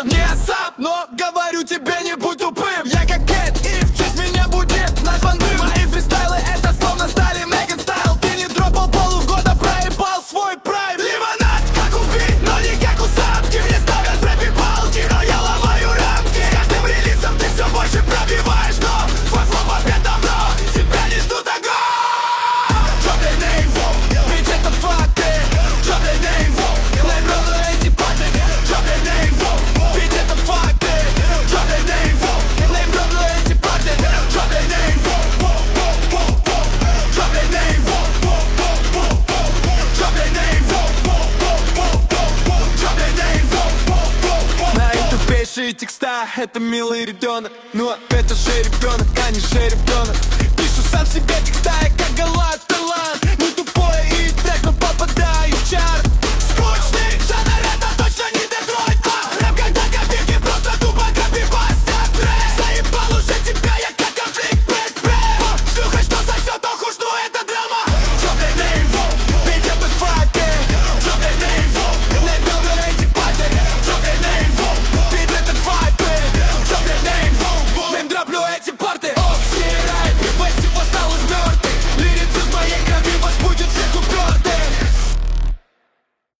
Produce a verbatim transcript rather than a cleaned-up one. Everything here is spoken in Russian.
ребенок. Не асап, но говорю тебе, не будь тупым. Я как Кэт, и в честь меня будет названным. Мои фристайлы это словно стали Меган Стайл. Ты не дропал полугода, проебал свой прайм. Лимонад, как убить, но не как у самки. Мне ставят в рэпе палки, но я ломаю рамки. С каждым релизом ты все больше пробиваешь, но твой флоп опять давно, тебя не ждут огонь. Drop their name, wow, bitch, это факты. Drop their name, wow, лейбраны эти паты. Drop their name, wow, bitch, это факты. Drop their name, wow, лейбраны эти паты. Drop their name, wow, wow, wow, wow. Drop their name, wow, wow, wow, wow. Drop their name, wow, wow, wow, wow. Drop their name, wow, wow, wow, wow. Наитупейшие текста — это милый ребенок. Ну это же ребенок, а не же ребенок. Пишу сам себе текста, я как Галат Талант. Не тупой и трек, но попадаю в чарт.